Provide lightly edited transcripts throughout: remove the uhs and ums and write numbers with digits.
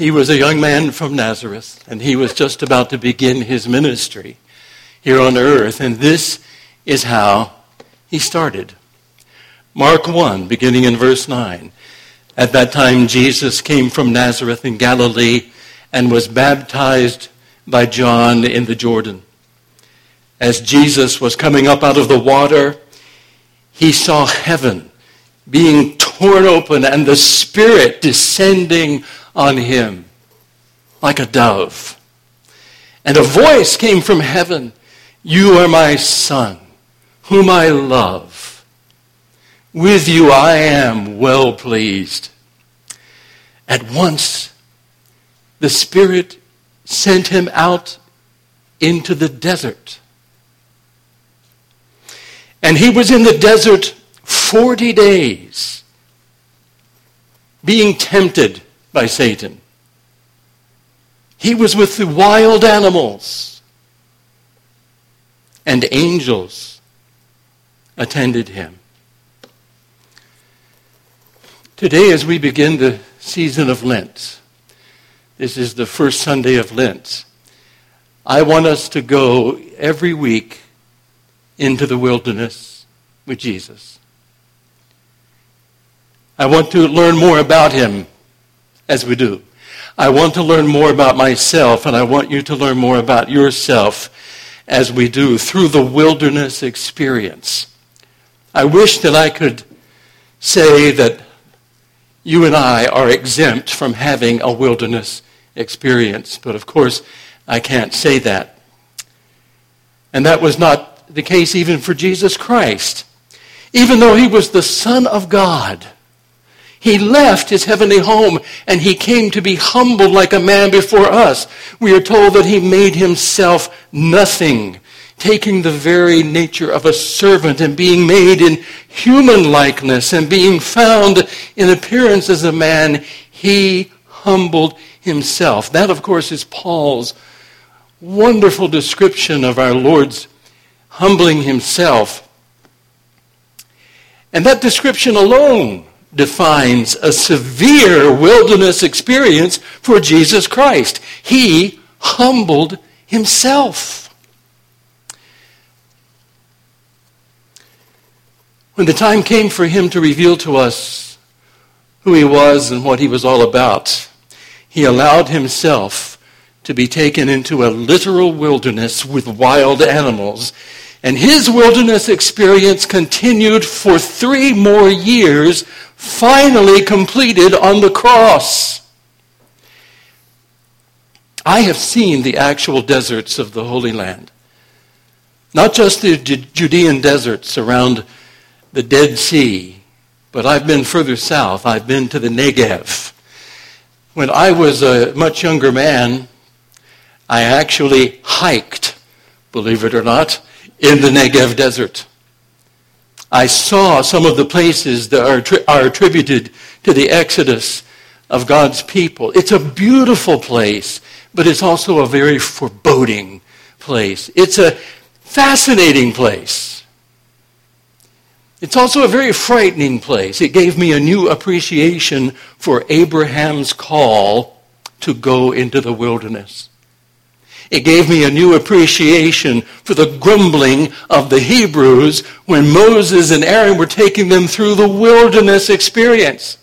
He was a young man from Nazareth, and he was just about to begin his ministry here on earth, and this is how he started. Mark 1, beginning in verse 9. At that time, Jesus came from Nazareth in Galilee and was baptized by John in the Jordan. As Jesus was coming up out of the water, he saw heaven being torn open and the Spirit descending on him like a dove. And a voice came from heaven, "You are my Son, whom I love. With you I am well pleased." At once, the Spirit sent him out into the desert. And he was in the desert 40 days, being tempted by Satan. He was with the wild animals, and angels attended him. Today, as we begin the season of Lent, this is the first Sunday of Lent, I want us to go every week into the wilderness with Jesus. I want to learn more about him as we do. I want to learn more about myself, and I want you to learn more about yourself as we do through the wilderness experience. I wish that I could say that you and I are exempt from having a wilderness experience, but of course I can't say that. And that was not the case even for Jesus Christ. Even though he was the Son of God, he left his heavenly home and he came to be humbled like a man before us. We are told that he made himself nothing, taking the very nature of a servant and being made in human likeness and being found in appearance as a man, he humbled himself. That, of course, is Paul's wonderful description of our Lord's humbling himself. And that description alone defines a severe wilderness experience for Jesus Christ. He humbled himself. When the time came for him to reveal to us who he was and what he was all about, he allowed himself to be taken into a literal wilderness with wild animals. And his wilderness experience continued for 3 more years, finally completed on the cross. I have seen the actual deserts of the Holy Land. Not just the Judean deserts around the Dead Sea, but I've been further south. I've been to the Negev. When I was a much younger man, I actually hiked, believe it or not, in the Negev desert. I saw some of the places that are attributed to the exodus of God's people. It's a beautiful place, but it's also a very foreboding place. It's a fascinating place. It's also a very frightening place. It gave me a new appreciation for Abraham's call to go into the wilderness. It gave me a new appreciation for the grumbling of the Hebrews when Moses and Aaron were taking them through the wilderness experience.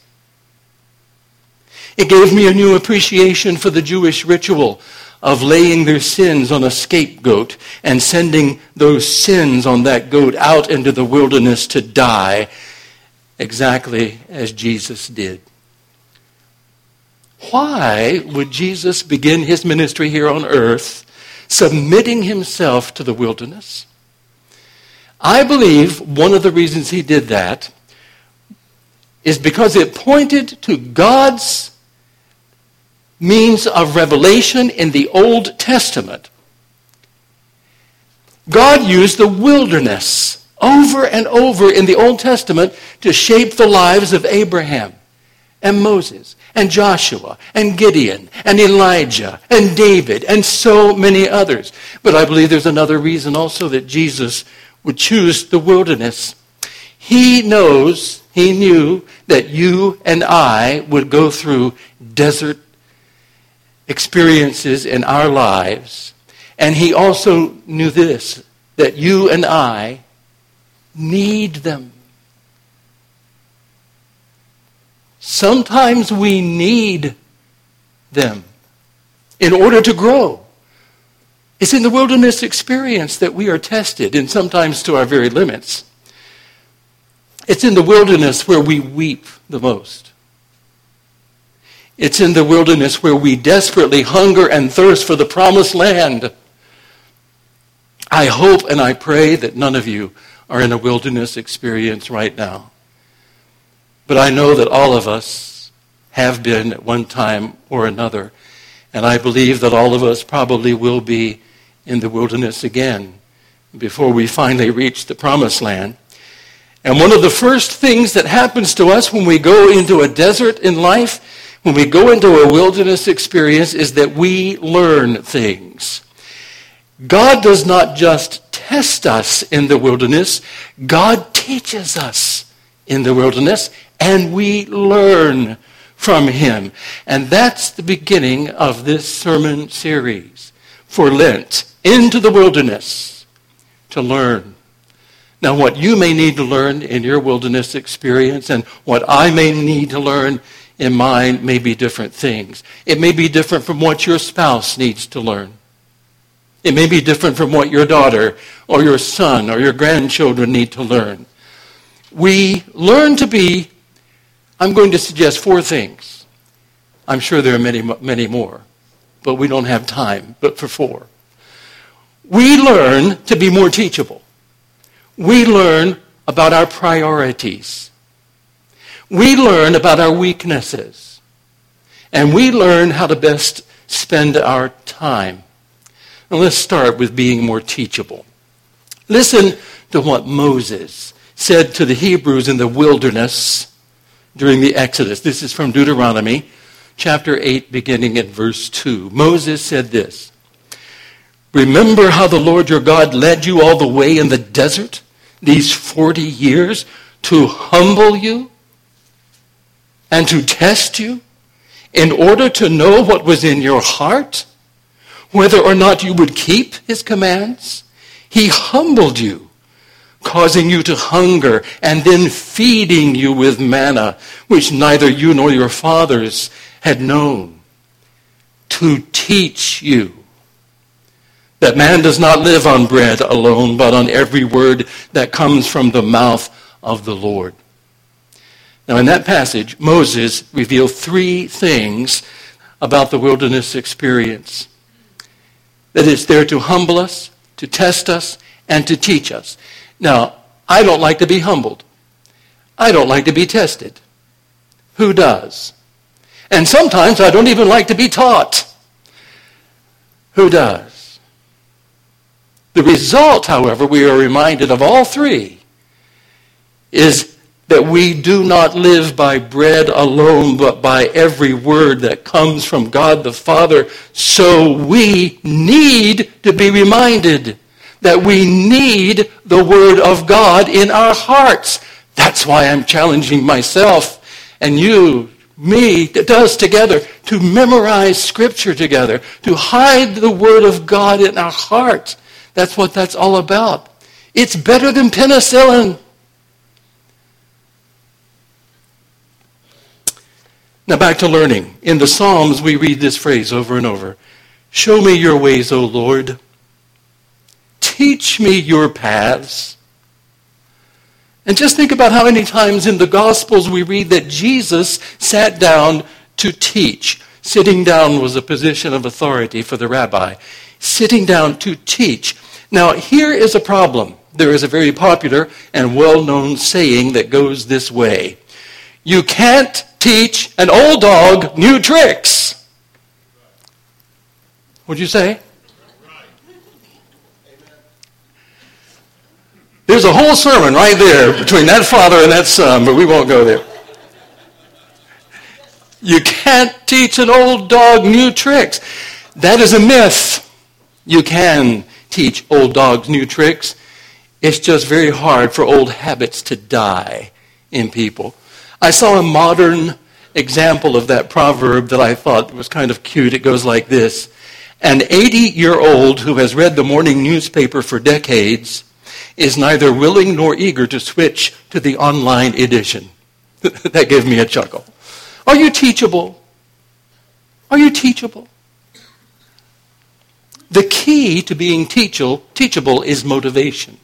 It gave me a new appreciation for the Jewish ritual of laying their sins on a scapegoat and sending those sins on that goat out into the wilderness to die, exactly as Jesus did. Why would Jesus begin his ministry here on earth submitting himself to the wilderness? I believe one of the reasons he did that is because it pointed to God's means of revelation in the Old Testament. God used the wilderness over and over in the Old Testament to shape the lives of Abraham and Moses and Joshua and Gideon and Elijah and David and so many others. But I believe there's another reason also that Jesus would choose the wilderness. He knew that you and I would go through desert experiences in our lives. And he also knew this, that you and I need them. Sometimes we need them in order to grow. It's in the wilderness experience that we are tested, and sometimes to our very limits. It's in the wilderness where we weep the most. It's in the wilderness where we desperately hunger and thirst for the promised land. I hope and I pray that none of you are in a wilderness experience right now. But I know that all of us have been at one time or another. And I believe that all of us probably will be in the wilderness again before we finally reach the promised land. And one of the first things that happens to us when we go into a desert in life, when we go into a wilderness experience, is that we learn things. God does not just test us in the wilderness. God teaches us in the wilderness, and we learn from him. And that's the beginning of this sermon series for Lent, into the wilderness to learn. Now, what you may need to learn in your wilderness experience and what I may need to learn in mine may be different things. It may be different from what your spouse needs to learn. It may be different from what your daughter or your son or your grandchildren need to learn. We learn to be, I'm going to suggest 4 things. I'm sure there are many, many more, but we don't have time, but for 4. We learn to be more teachable. We learn about our priorities. We learn about our weaknesses. And we learn how to best spend our time. Now let's start with being more teachable. Listen to what Moses said to the Hebrews in the wilderness during the Exodus. This is from Deuteronomy chapter 8, beginning at verse 2. Moses said this, "Remember how the Lord your God led you all the way in the desert these 40 years to humble you and to test you in order to know what was in your heart, whether or not you would keep his commands. He humbled you, causing you to hunger, and then feeding you with manna, which neither you nor your fathers had known, to teach you that man does not live on bread alone, but on every word that comes from the mouth of the Lord." Now in that passage, Moses revealed 3 things about the wilderness experience. That it's there to humble us, to test us, and to teach us. Now, I don't like to be humbled. I don't like to be tested. Who does? And sometimes I don't even like to be taught. Who does? The result, however, we are reminded of all 3, is that we do not live by bread alone, but by every word that comes from God the Father. So we need to be reminded that we need the Word of God in our hearts. That's why I'm challenging myself and you, me, us together, to memorize Scripture together, to hide the Word of God in our hearts. That's what that's all about. It's better than penicillin. Now back to learning. In the Psalms, we read this phrase over and over. "Show me your ways, O Lord. Teach me your paths." And just think about how many times in the Gospels we read that Jesus sat down to teach. Sitting down was a position of authority for the rabbi. Sitting down to teach. Now, here is a problem. There is a very popular and well-known saying that goes this way. You can't teach an old dog new tricks. What'd you say? There's a whole sermon right there between that father and that son, but we won't go there. You can't teach an old dog new tricks. That is a myth. You can teach old dogs new tricks. It's just very hard for old habits to die in people. I saw a modern example of that proverb that I thought was kind of cute. It goes like this. An 80-year-old who has read the morning newspaper for decades is neither willing nor eager to switch to the online edition. That gave me a chuckle. Are you teachable? Are you teachable? The key to being teachable is motivation.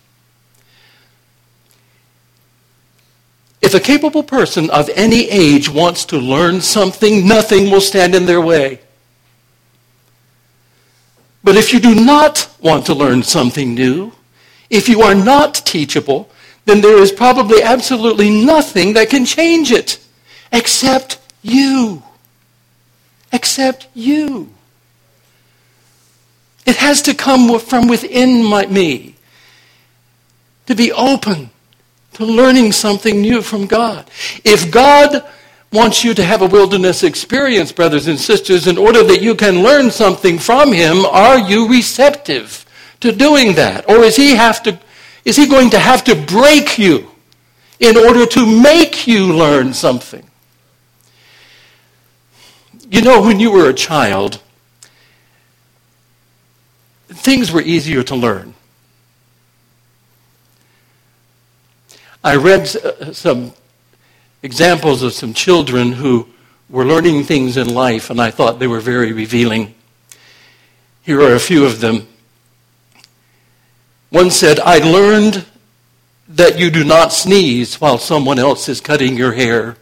If a capable person of any age wants to learn something, nothing will stand in their way. But if you do not want to learn something new, if you are not teachable, then there is probably absolutely nothing that can change it except you. Except you. It has to come from within me to be open to learning something new from God. If God wants you to have a wilderness experience, brothers and sisters, in order that you can learn something from him, are you receptive to doing that? Or is he going to have to break you in order to make you learn something? You know, when you were a child, things were easier to learn. I read some examples of some children who were learning things in life, and I thought they were very revealing. Here are a few of them. One said, I learned that you do not sneeze while someone else is cutting your hair.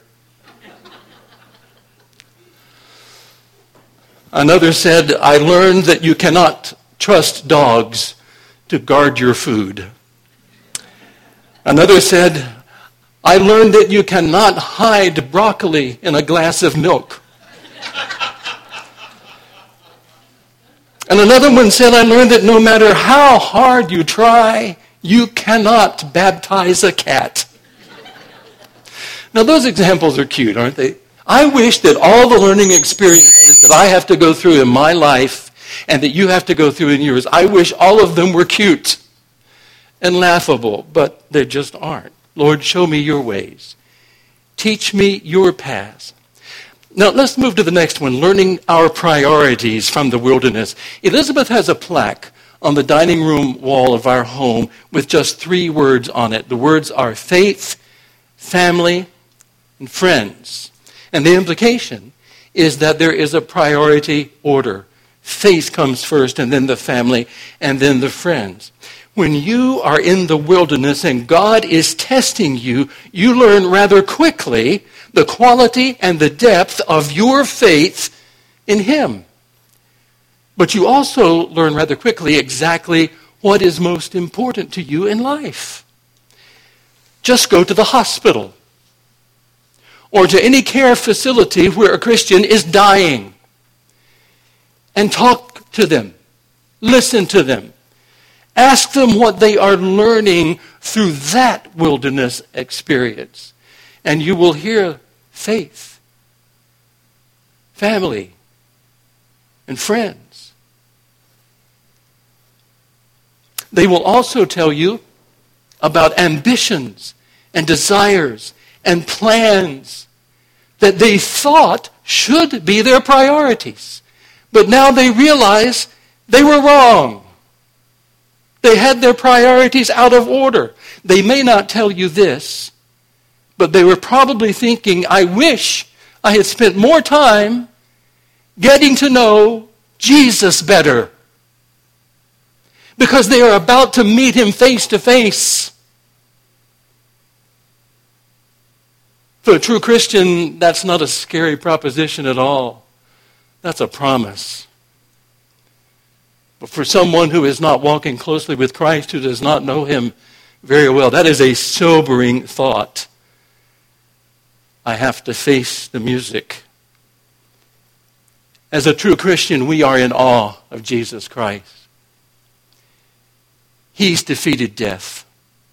Another said, I learned that you cannot trust dogs to guard your food. Another said, I learned that you cannot hide broccoli in a glass of milk. And another one said, I learned that no matter how hard you try, you cannot baptize a cat. Now those examples are cute, aren't they? I wish that all the learning experiences that I have to go through in my life and that you have to go through in yours, I wish all of them were cute and laughable, but they just aren't. Lord, show me your ways. Teach me your paths. Now, let's move to the next one, learning our priorities from the wilderness. Elizabeth has a plaque on the dining room wall of our home with just 3 words on it. The words are faith, family, and friends. And the implication is that there is a priority order. Faith comes first, and then the family, and then the friends. When you are in the wilderness and God is testing you, you learn rather quickly the quality and the depth of your faith in him. But you also learn rather quickly exactly what is most important to you in life. Just go to the hospital or to any care facility where a Christian is dying and talk to them, listen to them. Ask them what they are learning through that wilderness experience. And you will hear faith, family, and friends. They will also tell you about ambitions and desires and plans that they thought should be their priorities. But now they realize they were wrong. They had their priorities out of order. They may not tell you this, but they were probably thinking, I wish I had spent more time getting to know Jesus better. Because they are about to meet him face to face. For a true Christian, that's not a scary proposition at all. That's a promise. But for someone who is not walking closely with Christ, who does not know him very well, that is a sobering thought. I have to face the music. As a true Christian, we are in awe of Jesus Christ. He's defeated death.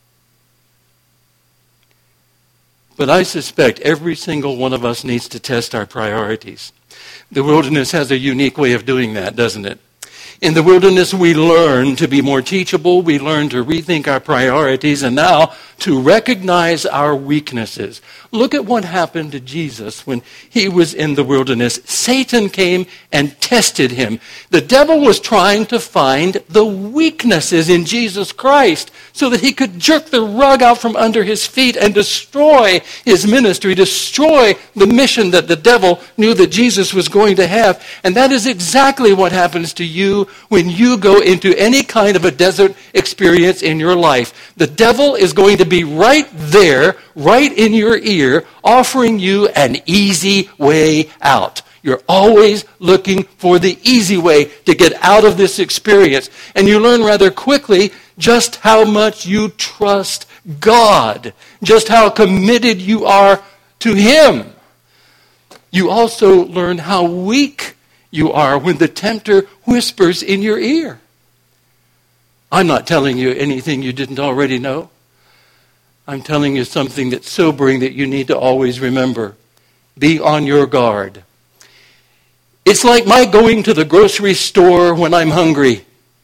But I suspect every single one of us needs to test our priorities. The wilderness has a unique way of doing that, doesn't it? In the wilderness, we learn to be more teachable. We learn to rethink our priorities and now to recognize our weaknesses. Look at what happened to Jesus when he was in the wilderness. Satan came and tested him. The devil was trying to find the weaknesses in Jesus Christ so that he could jerk the rug out from under his feet and destroy his ministry, destroy the mission that the devil knew that Jesus was going to have. And that is exactly what happens to you when you go into any kind of a desert experience in your life. The devil is going to be right there, right in your ear, offering you an easy way out. You're always looking for the easy way to get out of this experience. And you learn rather quickly just how much you trust God, just how committed you are to Him. You also learn how weak you are when the tempter whispers in your ear. I'm not telling you anything you didn't already know. I'm telling you something that's sobering that you need to always remember. Be on your guard. It's like my going to the grocery store when I'm hungry.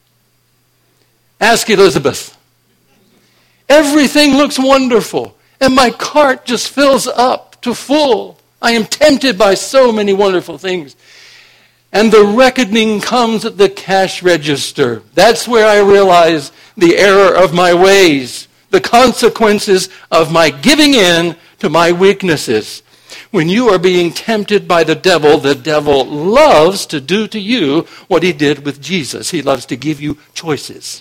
Ask Elizabeth. Everything looks wonderful, and my cart just fills up to full. I am tempted by so many wonderful things. And the reckoning comes at the cash register. That's where I realize the error of my ways, the consequences of my giving in to my weaknesses. When you are being tempted by the devil loves to do to you what he did with Jesus. He loves to give you choices.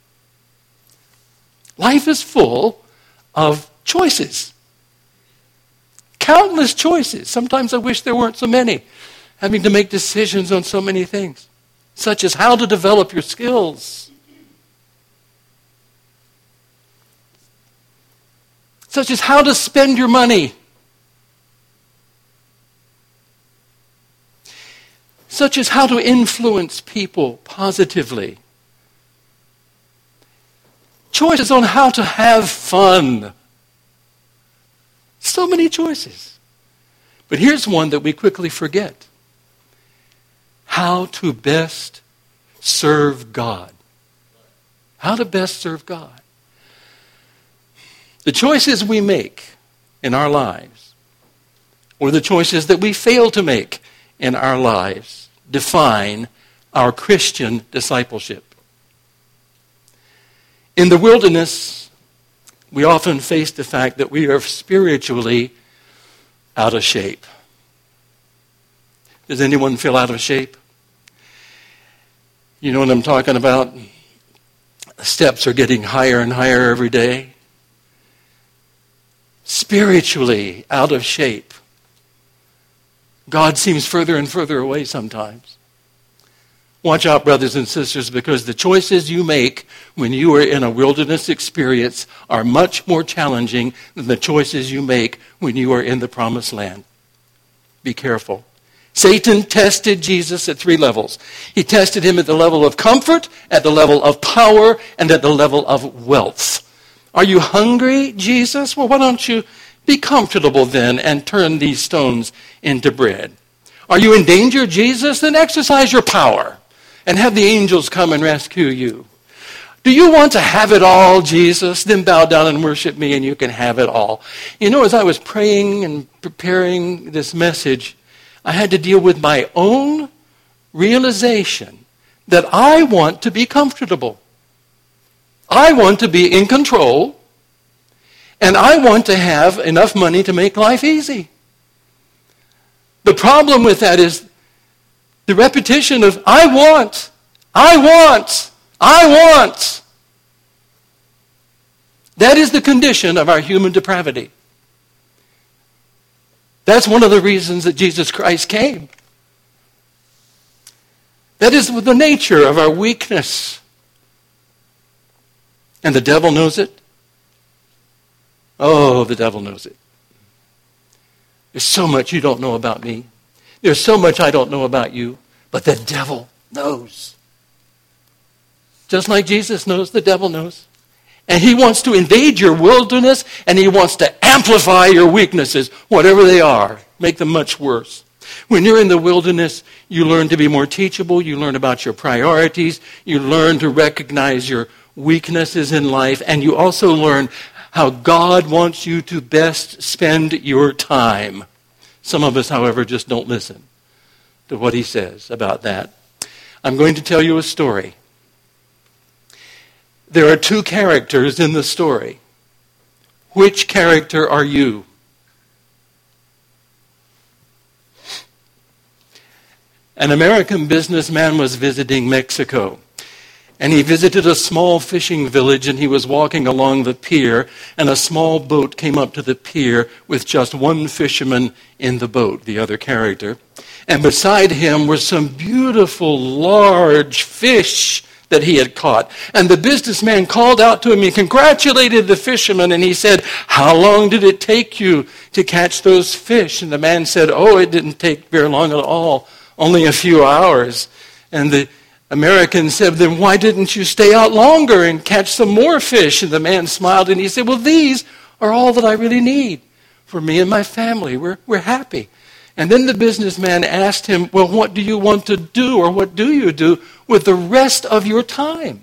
Life is full of choices. Countless choices. Sometimes I wish there weren't so many. Having to make decisions on so many things, such as how to develop your skills, such as how to spend your money, such as how to influence people positively, choices on how to have fun. So many choices. But here's one that we quickly forget. How to best serve God. How to best serve God. The choices we make in our lives, or the choices that we fail to make in our lives, define our Christian discipleship. In the wilderness, we often face the fact that we are spiritually out of shape. Does anyone feel out of shape? You know what I'm talking about? Steps are getting higher and higher every day. Spiritually out of shape. God seems further and further away sometimes. Watch out, brothers and sisters, because the choices you make when you are in a wilderness experience are much more challenging than the choices you make when you are in the promised land. Be careful. Satan tested Jesus at 3 levels. He tested him at the level of comfort, at the level of power, and at the level of wealth. Are you hungry, Jesus? Well, why don't you be comfortable then and turn these stones into bread? Are you in danger, Jesus? Then exercise your power and have the angels come and rescue you. Do you want to have it all, Jesus? Then bow down and worship me and you can have it all. You know, as I was praying and preparing this message, I had to deal with my own realization that I want to be comfortable. I want to be in control, and I want to have enough money to make life easy. The problem with that is the repetition of I want. That is the condition of our human depravity. That's one of the reasons that Jesus Christ came. That is the nature of our weakness. And the devil knows it. Oh, the devil knows it. There's so much you don't know about me. There's so much I don't know about you. But the devil knows. Just like Jesus knows, the devil knows. And he wants to invade your wilderness, and he wants to amplify your weaknesses, whatever they are, make them much worse. When you're in the wilderness, you learn to be more teachable. You learn about your priorities. You learn to recognize your weaknesses in life. And you also learn how God wants you to best spend your time. Some of us, however, just don't listen to what he says about that. I'm going to tell you a story. There are two characters in the story. Which character are you? An American businessman was visiting Mexico, and he visited a small fishing village, and he was walking along the pier, and a small boat came up to the pier with just one fisherman in the boat, the other character. And beside him were some beautiful, large fish that he had caught. And the businessman called out to him. He congratulated the fisherman, and he said, "How long did it take you to catch those fish?" And the man said, "Oh, it didn't take very long at all, only a few hours." And the American said, "Then why didn't you stay out longer and catch some more fish?" And the man smiled, and he said, "Well, these are all that I really need for me and my family. We're happy." And then the businessman asked him, "Well, what do you want to do, or what do you do with the rest of your time?"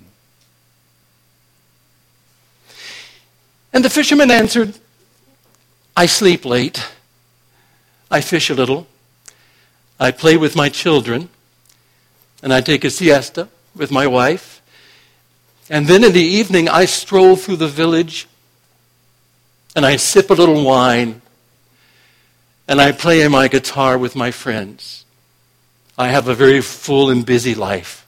And the fisherman answered, "I sleep late. I fish a little. I play with my children. And I take a siesta with my wife. And then in the evening, I stroll through the village. And I sip a little wine. And I play my guitar with my friends. I have a very full and busy life."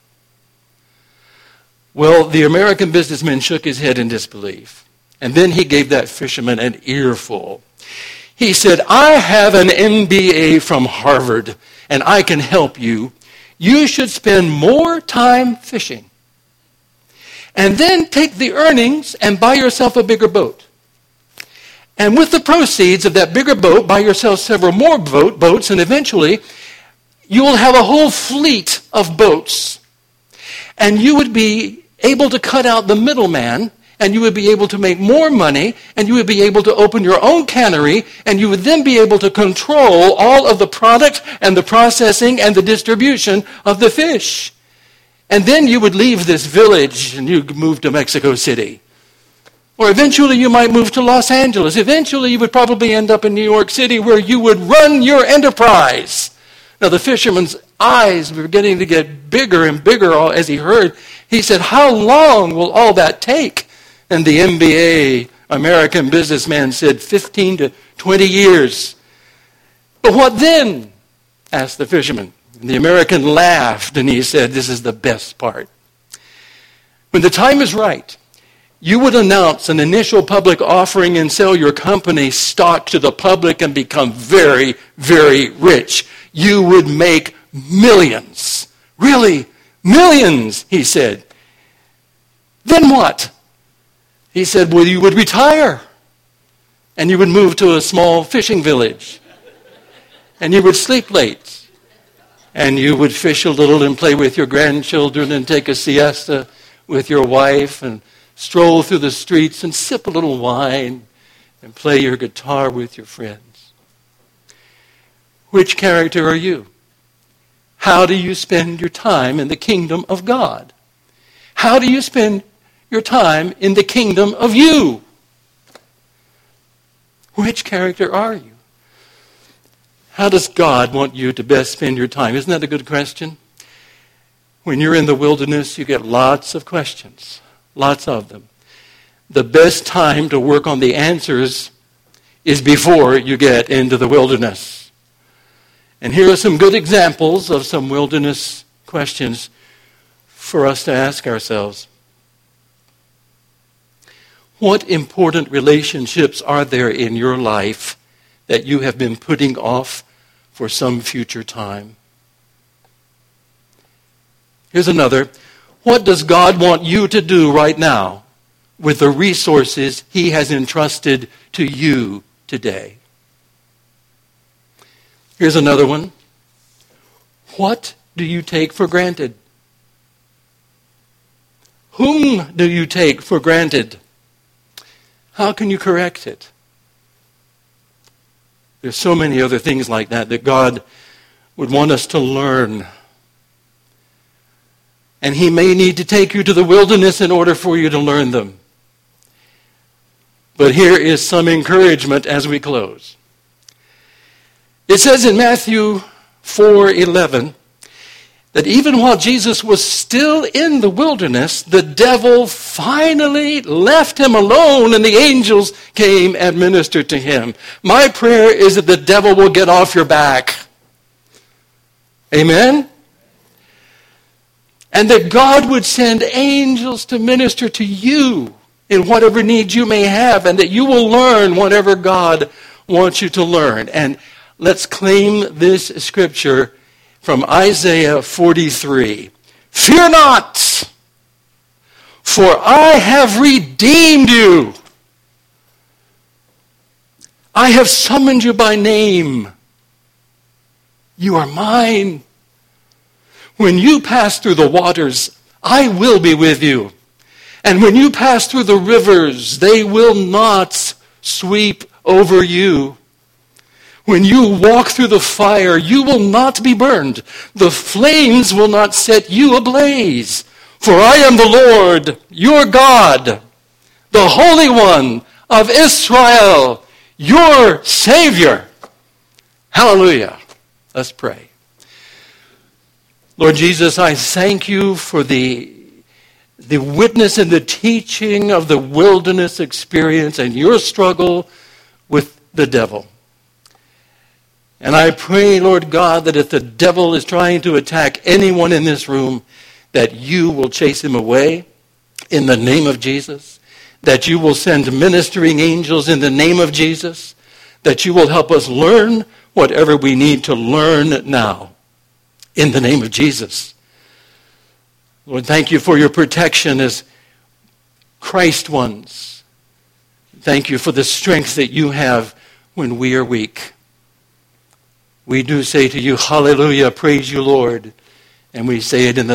Well, the American businessman shook his head in disbelief. And then he gave that fisherman an earful. He said, "I have an MBA from Harvard, and I can help you. You should spend more time fishing. And then take the earnings and buy yourself a bigger boat. And with the proceeds of that bigger boat, buy yourself several more boats, and eventually you will have a whole fleet of boats. And you would be able to cut out the middleman, and you would be able to make more money, and you would be able to open your own cannery, and you would then be able to control all of the product and the processing and the distribution of the fish. And then you would leave this village and you would move to Mexico City. Or eventually you might move to Los Angeles. Eventually you would probably end up in New York City, where you would run your enterprise." Now the fisherman's eyes were getting to get bigger and bigger as he heard. He said, "How long will all that take?" And the MBA American businessman said, 15 to 20 years. "But what then?" asked the fisherman. And the American laughed, and he said, "This is the best part. When the time is right, you would announce an initial public offering and sell your company stock to the public and become very, very rich. You would make millions." "Really? Millions?" he said. "Then what?" He said, "Well, you would retire, and you would move to a small fishing village, and you would sleep late, and you would fish a little and play with your grandchildren and take a siesta with your wife and stroll through the streets and sip a little wine and play your guitar with your friends." Which character are you? How do you spend your time in the kingdom of God? How do you spend your time in the kingdom of you? Which character are you? How does God want you to best spend your time? Isn't that a good question? When you're in the wilderness, you get lots of questions, lots of them. The best time to work on the answers is before you get into the wilderness. And here are some good examples of some wilderness questions for us to ask ourselves. What important relationships are there in your life that you have been putting off for some future time? Here's another. What does God want you to do right now with the resources He has entrusted to you today? Here's another one. What do you take for granted? Whom do you take for granted? How can you correct it? There's so many other things like that God would want us to learn. And he may need to take you to the wilderness in order for you to learn them. But here is some encouragement as we close. It says in Matthew 4:11 that even while Jesus was still in the wilderness, the devil finally left him alone and the angels came and ministered to him. My prayer is that the devil will get off your back. Amen? And that God would send angels to minister to you in whatever needs you may have, and that you will learn whatever God wants you to learn. And let's claim this scripture from Isaiah 43. Fear not, for I have redeemed you. I have summoned you by name. You are mine. When you pass through the waters, I will be with you. And when you pass through the rivers, they will not sweep over you. When you walk through the fire, you will not be burned. The flames will not set you ablaze. For I am the Lord, your God, the Holy One of Israel, your Savior. Hallelujah. Let's pray. Lord Jesus, I thank you for the witness and the teaching of the wilderness experience and your struggle with the devil. And I pray, Lord God, that if the devil is trying to attack anyone in this room, that you will chase him away in the name of Jesus, that you will send ministering angels in the name of Jesus, that you will help us learn whatever we need to learn now in the name of Jesus. Lord, thank you for your protection as Christ ones. Thank you for the strength that you have when we are weak. We do say to you, hallelujah, praise you, Lord. And we say it in the